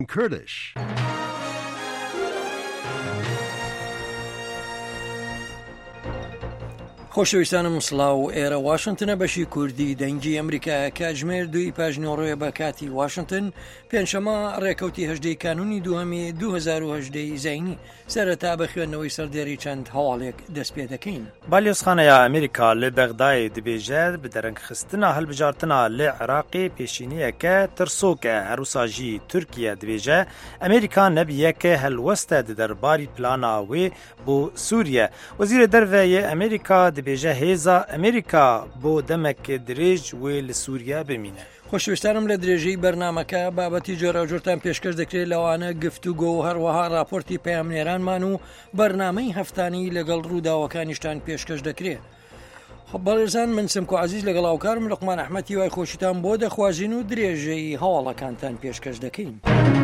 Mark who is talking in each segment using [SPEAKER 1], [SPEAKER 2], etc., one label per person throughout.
[SPEAKER 1] Kurdish.
[SPEAKER 2] خۆشەویستانم سڵاو ئێرە واشنگتنە بەشی کوردی دەنگی ئەمریکا کاتژمێر دوی پاژنۆڕۆیە بە کاتی واشنگتن پێنجشەمە ڕێکەوتی هەژدەی کانونی دووهەمی 2010 زینی سەرەتا بە خوێندنەوەی سەردێری چەند هەواڵێک دەست پێ دەکەین.
[SPEAKER 3] بالیۆزخانەیە ئەمریکا لە بەغدای دەبێژێت بە دەرەنگخستنە هەڵبژارتنە لە عێراقی پێشینیەکە ترسۆکە هەروساژی تورکیا دەبێژە ئەمریکا نەبیەکە هەلوەستە دەرباری پلانە وێ بۆ سووریە. وەزیرە دەرڤەیە ئەمریکا دەبێژە هێزا ئەمریکا بۆ دەمەکە درێژ وێ لە سووریا بمینە.
[SPEAKER 2] خۆشەویستانم لە درێژەی بەرنامەکە بابەتی جۆراوجۆرتان پێشکەش دەکرێت لەوانە گفتوگۆ و هەروەها راپۆرتی پەیامنێرانمان و بەرنامەی هەفتانی لەگەڵ ڕووداوەکانیشتان پێشکەش دەکرێت. بەڵێزان من سمکۆ عزیز لەگەڵ هاوکارم لوقمان ئەحمەدی وای خۆشیتان بۆ دەخوازین و درێژەی هەواڵەکانتان پێشکەش دەکەین.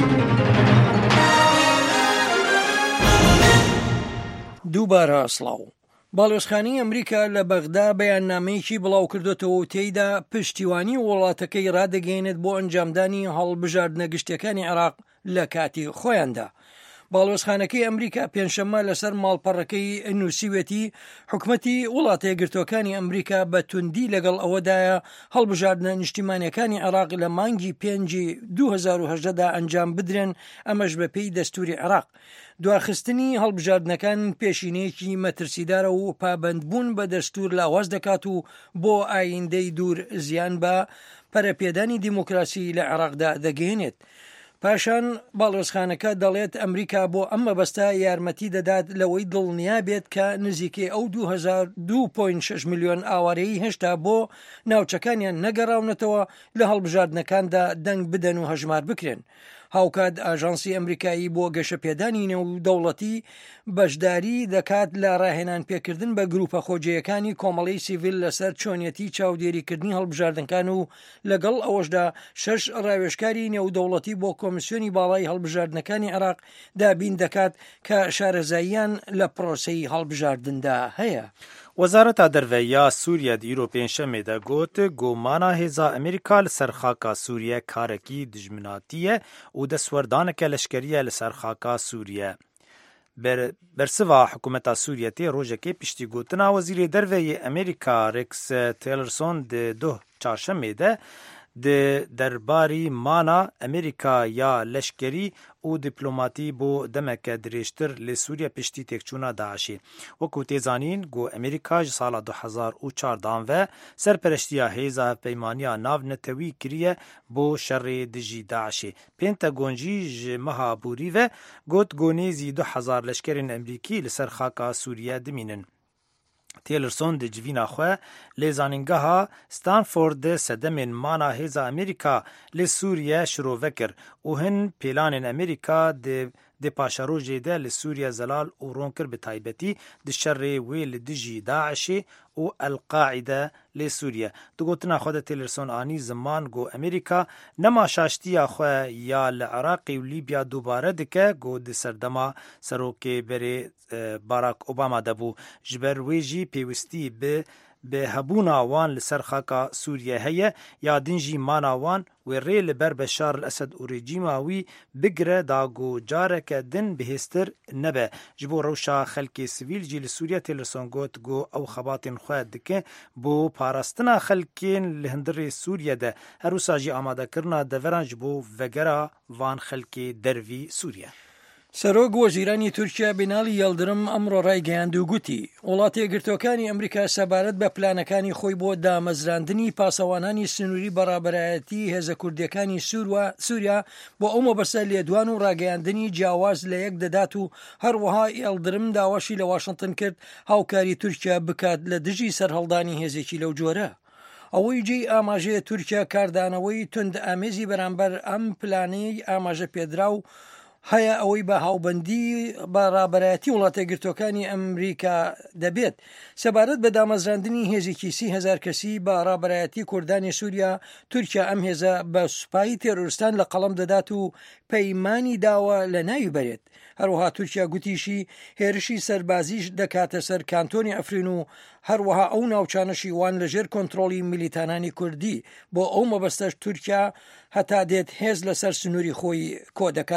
[SPEAKER 2] دووبارە سڵاو. باڵێۆزخانەی ئەمریکا لە بەغدا بەیاننامەیەکی بڵاو کردوێتەوە و تێیدا پشتیوانی وڵاتەکەی ڕادەگەێنێت بۆ ئەنجامدانی هەڵبژاردنە گشتەکانی عێراق لە کاتی خۆیاندا. باڵێۆزخانەکەی ئەمریکا پێنجشەممە لەسەر ماڵپەڕەکەی نووسیوێتی حکومەتی وڵاتە یەکگرتوەکانی ئەمریکا بە توندی لەگەڵ ئەوەدایە هەڵبژاردنە نیشتیمانیەکانی عێراق لە مانگی 2010دا ئەنجام بدرێن، ئەمەش بەپێی دەستوری عێراق. دواخستنی هەڵبژاردنەکان پێشینەیەکی مەترسیدارە و پابندبوون بە دەستور لاواز دەکات و بۆ ئایندەی دوور زیان بە پەرەپێدانی دیموکراسی لە عێراقدا دەگەێنێت. پاشان باڵێۆزخانەکە دەڵێت ئەمریکا بۆ ئەم مەبەستە یارمەتی دەدات لەوەی دڵنیا بێت کە نزیکەی ئەو 2.6 میلیۆن ئاوارەیی هێشتا بۆ ناوچەکانیان نەگەڕاونەتەوە لە هەڵبژاردنەکاندا دەنگ بدەن و هەژمار بکرێن. هاوکات ئاژانسی ئەمریکایی بۆ گەشەپێدانی نێودەوڵەتی بەشداری دەکات لە ڕاهێنان پێکردن بە گروپە خۆجیەکانی کۆمەڵی سیڤیل لەسەر چۆنیەتی چاودێریکردنی هەڵبژاردنەکان و لەگەڵ ئەوەشدا 6 ڕاوێژکاری نێودەوڵەتی بۆ کۆمیسیۆنی باڵای هەڵبژاردنەکانی عێراق دابین دەکات کە شارەزاییان لە پرۆسەی هەڵبژاردندا هەیە.
[SPEAKER 3] وەزارەتە دەرڤەیە سووریا دیرۆ پێنجشەمێدا گوت گۆمانە هێزا ئەمریکا لەسەر خاکا سووریا کارێکی دژمناتیە و دەسوەردانێکە لەشکریە لەسەر خاکا سووریا. بەرسڤا حکوومەتە سووریا تێ ڕۆژێکی پشتی گوتنا وەزیری دەرڤەیە ئەمریکا ڕێکس تێلەرسۆن دۆ چارشەمێدە دەرباری مانە ئەمریکا یا لەشکری و دیپلۆماتی بۆ دەمەکە درێژتر لە سووریا پشتی تێکچوونە داعشی. وەکو تێزانین گۆ ئەمریکا ji sala 2014 ve سەرپەرشتیە هێزا پەیمانیە ناو نەتەوی کریە بۆ شەڕێ دژی داعشی. پێنتەگۆنجی ji meha bûrî ve got gonêzî 2000 leşkerên Emrîkî li ser xaka Sûriye dimînin. تێلرسۆن دجڤینا خۆ لێ زانینگەها ستانفۆرد سەدەمێن مانا هێزا ئەمریکا لێ سووریا شرۆڤە کرد و هەن پێلانên ئەمریکا دê paşerojê de li Sûriya zelal û ron kir bi taybetî di şerê wê li dijî Daişê û El-Qaîde lê Sûriye. Di gotina xwe de Tillerson anî ziman got Amerîka nema şaştiya xwe ya li Iraqê û Libya dubare dike got di serdema serokê berê Barack Obama de bû. Ji ber wê jî pêwîstî bi hebûna wan li ser xaka Sûriye heye ya din jî mana wan wê rê li ber Beşar el-Esed û rejîma wî bigire da got careke din bihêztir nebe. Ji bo rewşa xelkê sivîl jî li Sûriye Tillerson got ew xebatên xwe dike bo parastina xelkên li hundirê Sûriye de her wisa jî amadekirina deveran ji bo vegera van xelkê dervî Sûriye.
[SPEAKER 2] سەرۆک وەزیرانی تورکیا بیناڵی یەڵدرم ئەمڕۆ ڕایگەیاند و گوتی وڵاتە یەکگرتوەکانی ئەمریکا سەبارەت بە پلانەکانی خۆی بۆ دامەزراندنی پاسەوانانی سنووری بەڕابەرایەتی هێزە کوردیەکانی سووریا بۆ ئەو مەبەستە لێدوان و ڕاگەیاندنی جیاواز لە یەک دەدات و هەروەها یەڵدرم داواشی لە واشنگتن کرد هاوکاری تورکیا بکات لە دژی سەرهەڵدانی هێزێکی لەو جۆرە. ئەوەی جێی ئاماژەیە تورکیا کاردانەوەی تند ئامێزی بەرامبەر ئەم پلانەی ئاماژە پێدرا و هەیە ئەوەی بە هاوبەندی بەڕابەرایەتی وڵاتە گرتوەکانی ئەمریکا دەبێت. سەبارەت بە دامەزراندنی هێزێکی 30,000 کەسی بە ڕابەرایەتی کوردانی سووریا، تورکیا ئەم هێزە بە سوپایی تێرۆریستان لە قەڵەم دەدات و پەیمانی داوە لە ناوی بەرێت. هەروەها تورکیا گوتیشی هێرشی سەربازیش دەکاتە سەر کانتۆنی ئەفرین و هەروەها ئەو ناوچانەشی وان لەژێر کۆنتڕۆڵی میلیتانانی کوردی. بۆ ئەو مەبەستەش تورکیا هەتا دێت هێز لەسەر سنووری خۆی کۆ دەکات.